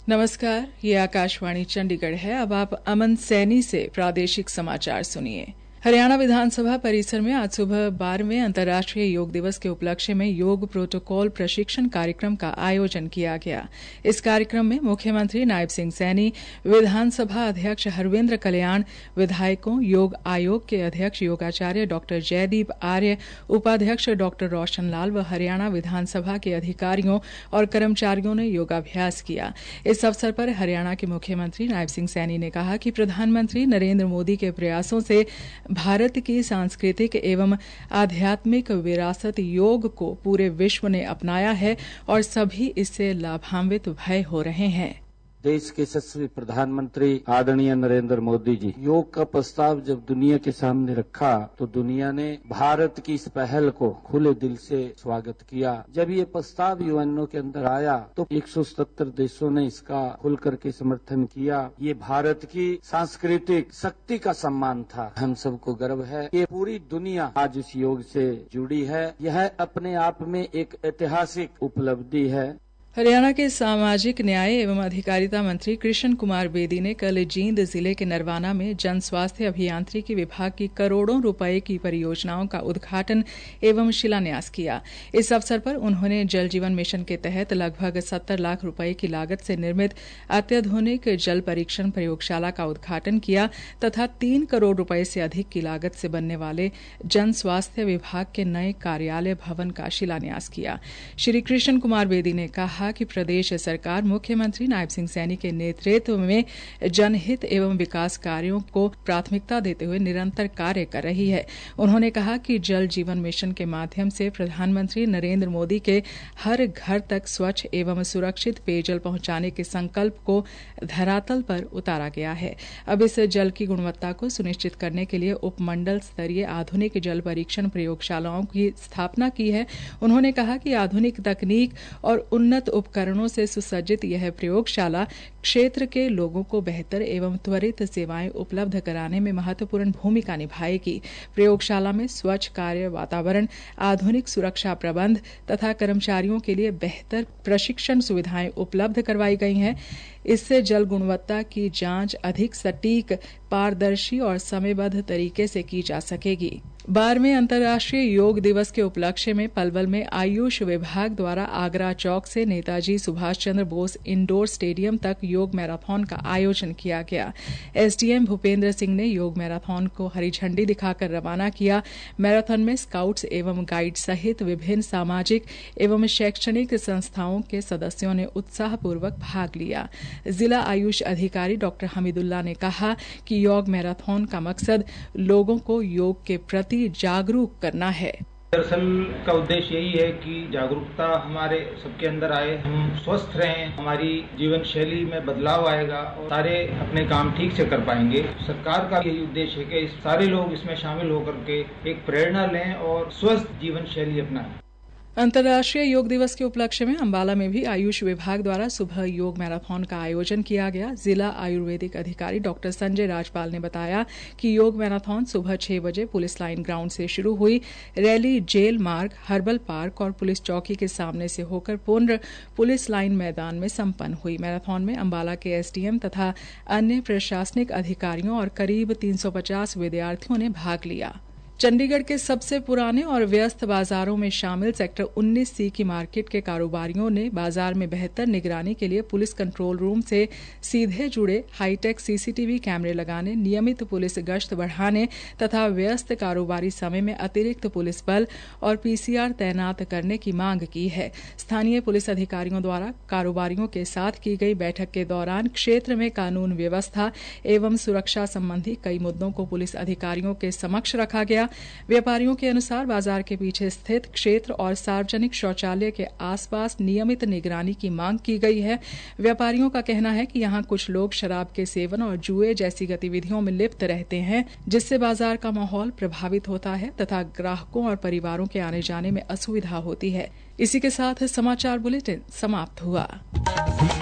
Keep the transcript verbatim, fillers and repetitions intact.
नमस्कार, ये आकाशवाणी चंडीगढ़ है। अब आप अमन सैनी से प्रादेशिक समाचार सुनिए। हरियाणा विधानसभा परिसर में आज सुबह बारहवें अंतर्राष्ट्रीय योग दिवस के उपलक्ष्य में योग प्रोटोकॉल प्रशिक्षण कार्यक्रम का आयोजन किया गया। इस कार्यक्रम में मुख्यमंत्री नायब सिंह सैनी, विधानसभा अध्यक्ष हरविंद्र कल्याण, विधायकों, योग आयोग के अध्यक्ष योगाचार्य डॉक्टर जयदीप आर्य, उपाध्यक्ष डॉक्टर रोशन लाल व हरियाणा विधानसभा के अधिकारियों और कर्मचारियों ने योगाभ्यास किया। इस अवसर पर हरियाणा के मुख्यमंत्री नायब सिंह सैनी ने कहा कि प्रधानमंत्री नरेंद्र मोदी के प्रयासों से भारत की सांस्कृतिक एवं आध्यात्मिक विरासत योग को पूरे विश्व ने अपनाया है और सभी इससे लाभान्वित भय हो रहे हैं। देश के यशस्वी प्रधानमंत्री आदरणीय नरेंद्र मोदी जी योग का प्रस्ताव जब दुनिया के सामने रखा तो दुनिया ने भारत की इस पहल को खुले दिल से स्वागत किया। जब ये प्रस्ताव यूएनओ के अंदर आया तो एक सौ सत्तर देशों ने इसका खुल करके समर्थन किया। ये भारत की सांस्कृतिक शक्ति का सम्मान था। हम सबको गर्व है कि पूरी दुनिया आज इस योग से जुड़ी है। यह अपने आप में एक ऐतिहासिक उपलब्धि है। हरियाणा के सामाजिक न्याय एवं अधिकारिता मंत्री कृष्ण कुमार बेदी ने कल जींद जिले के नरवाना में जन स्वास्थ्य अभियांत्रिकी विभाग की करोड़ों रुपए की परियोजनाओं का उद्घाटन एवं शिलान्यास किया। इस अवसर पर उन्होंने जल जीवन मिशन के तहत लगभग सत्तर लाख रुपए की लागत से निर्मित अत्याधुनिक जल परीक्षण प्रयोगशाला का उद्घाटन किया तथा तीन करोड़ रुपए से अधिक की लागत से बनने वाले जन स्वास्थ्य विभाग के नए कार्यालय भवन का शिलान्यास किया। श्री कृष्ण कुमार बेदी ने कहा कि प्रदेश सरकार मुख्यमंत्री नायब सिंह सैनी के नेतृत्व में जनहित एवं विकास कार्यों को प्राथमिकता देते हुए निरंतर कार्य कर रही है। उन्होंने कहा कि जल जीवन मिशन के माध्यम से प्रधानमंत्री नरेंद्र मोदी के हर घर तक स्वच्छ एवं सुरक्षित पेयजल पहुंचाने के संकल्प को धरातल पर उतारा गया है। अब इस जल की गुणवत्ता को सुनिश्चित करने के लिए उपमंडल स्तरीय आधुनिक जल परीक्षण प्रयोगशालाओं की स्थापना की है। उन्होंने कहा कि आधुनिक तकनीक और उन्नत उपकरणों से सुसज्जित यह प्रयोगशाला क्षेत्र के लोगों को बेहतर एवं त्वरित सेवाएं उपलब्ध कराने में महत्वपूर्ण भूमिका निभाएगी। प्रयोगशाला में स्वच्छ कार्य वातावरण, आधुनिक सुरक्षा प्रबंध तथा कर्मचारियों के लिए बेहतर प्रशिक्षण सुविधाएं उपलब्ध करवाई गई हैं। इससे जल गुणवत्ता की जांच अधिक सटीक, पारदर्शी और समयबद्ध तरीके से की जा सकेगी। बारहवें अंतर्राष्ट्रीय योग दिवस के उपलक्ष्य में पलवल में आयुष विभाग द्वारा आगरा चौक से नेताजी सुभाष चंद्र बोस इंडोर स्टेडियम तक योग मैराथन का आयोजन किया गया। एसडीएम भूपेंद्र सिंह ने योग मैराथन को हरी झंडी दिखाकर रवाना किया। मैराथन में स्काउट्स एवं गाइड सहित विभिन्न सामाजिक एवं शैक्षणिक संस्थाओं के सदस्यों ने उत्साहपूर्वक भाग लिया। जिला आयुष अधिकारी डॉक्टर हमीदुल्ला ने कहा कि योग मैराथन का मकसद लोगों को योग के प्रति जागरूक करना है। दरअसल का उद्देश्य यही है कि जागरूकता हमारे सबके अंदर आए, हम स्वस्थ रहें, हमारी जीवन शैली में बदलाव आएगा और सारे अपने काम ठीक से कर पाएंगे। सरकार का यही उद्देश्य है कि सारे लोग इसमें शामिल होकर के एक प्रेरणा लें और स्वस्थ जीवन शैली अपनाएं। अंतर्राष्ट्रीय योग दिवस के उपलक्ष्य में अंबाला में भी आयुष विभाग द्वारा सुबह योग मैराथन का आयोजन किया गया। जिला आयुर्वेदिक अधिकारी डॉक्टर संजय राजपाल ने बताया कि योग मैराथन सुबह छह बजे पुलिस लाइन ग्राउंड से शुरू हुई। रैली जेल मार्ग, हर्बल पार्क और पुलिस चौकी के सामने से होकर पुनः पुलिस लाइन मैदान में संपन्न हुई। मैराथन में अंबाला के एसडीएम तथा अन्य प्रशासनिक अधिकारियों और करीब तीन सौ पचास विद्यार्थियों ने भाग लिया। चंडीगढ़ के सबसे पुराने और व्यस्त बाजारों में शामिल सेक्टर उन्नीस सी की मार्केट के कारोबारियों ने बाजार में बेहतर निगरानी के लिए पुलिस कंट्रोल रूम से सीधे जुड़े हाईटेक सीसीटीवी कैमरे लगाने, नियमित पुलिस गश्त बढ़ाने तथा व्यस्त कारोबारी समय में अतिरिक्त पुलिस बल और पीसीआर तैनात करने की मांग की है। स्थानीय पुलिस अधिकारियों द्वारा कारोबारियों के साथ की गई बैठक के दौरान क्षेत्र में कानून व्यवस्था एवं सुरक्षा संबंधी कई मुद्दों को पुलिस अधिकारियों के समक्ष रखा गया। व्यापारियों के अनुसार बाजार के पीछे स्थित क्षेत्र और सार्वजनिक शौचालय के आसपास नियमित निगरानी की मांग की गई है। व्यापारियों का कहना है कि यहां कुछ लोग शराब के सेवन और जुए जैसी गतिविधियों में लिप्त रहते हैं, जिससे बाजार का माहौल प्रभावित होता है तथा ग्राहकों और परिवारों के आने जाने में असुविधा होती है। इसी के साथ समाचार बुलेटिन समाप्त हुआ।